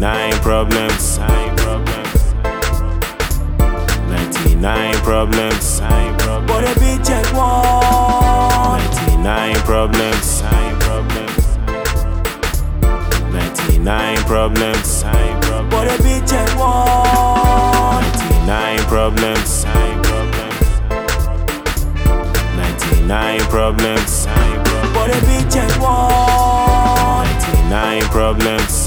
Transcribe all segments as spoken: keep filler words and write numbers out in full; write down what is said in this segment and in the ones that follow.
ninety-nine problems. ninety-nine problems. But a bitch at one. ninety-nine problems. ninety-nine problems. But a bitch at one. ninety-nine problems. ninety-nine problems. But a bitch at one. ninety-nine problems.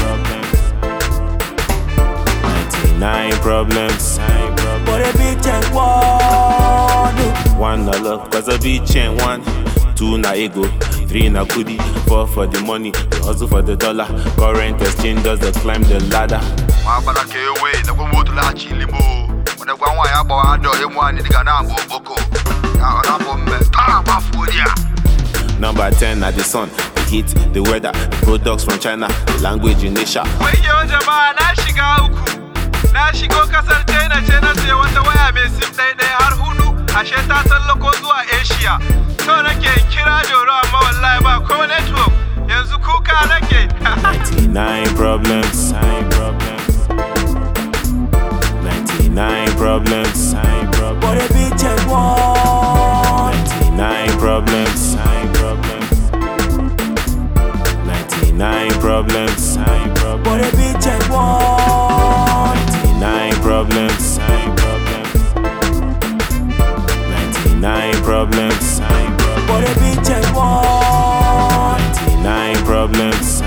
ninety-nine problems. But a bitch at one. One na love, cause a bitch ain't one. Two na ego, three na kudi, four for the money, the hustle for the dollar. Current exchange does the climb the ladder. Number ten at the sun, the heat, the weather, the products from China, the language in Asia. Na shigo kasar China ce na sai wata waya mai sim ɗai ɗai har hudu, ashe ta tsallako zuwa Asia. To nake kira Joro amma wallahi ba ko network, yanzu kuka nake. ninety-nine problems. ninety-nine problems. But a bitch at one. ninety-nine problems. ninety-nine problems. But a bitch at one. ninety-nine problems. ninety-nine problems. But a bitch at one. ninety-nine problems.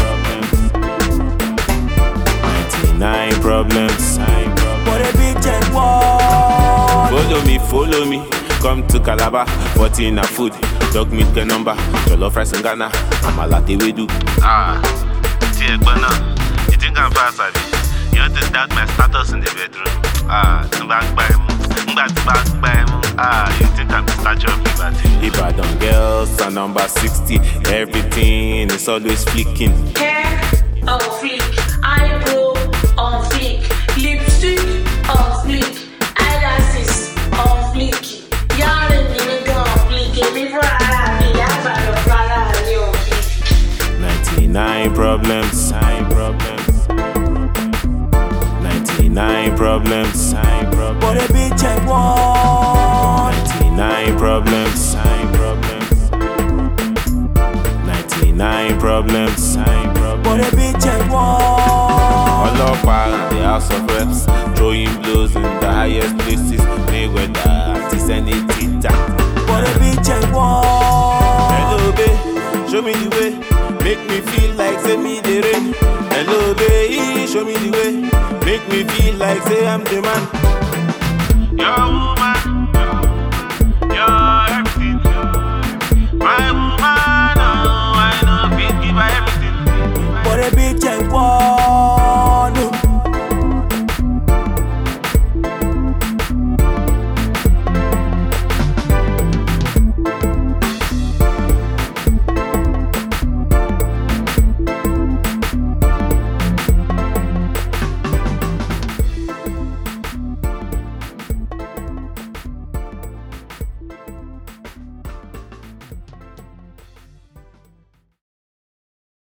ninety-nine problems. But a bitch at one. Follow me, follow me. Come to Calabar, fourteen na food. Dog meat get number. Jollof rice in Ghana. I'm a latte we do. Ah, see, Gbana, you think I'm fast, Abi? You want to doubt my status in the bedroom? Ah, to back by him, back back by him. Ah, you think I'm the statue of liberty? Ibadan girls are number sixty. Everything is always flicking. Hair on fleek, eyebrow on fleek, lipstick on fleek, eyelashes on fleek. Y'all in the gun fleek, before I be a bad of fleek. ninety-nine problems. ninety-nine problems. But a bitch at one. ninety-nine problems. ninety-nine problems. But a bitch at one. All up in the House of Reps, throwing blows in the highest places. Mayweather, anti-sanity. But a bitch at one. Hello, babe, show me the way. Make me feel like say me the rain. Hello, babe, show me the way. Make me feel like say I'm the man. Your woman, your everything. My woman, oh, I know, feel give her everything. But a bitch at one.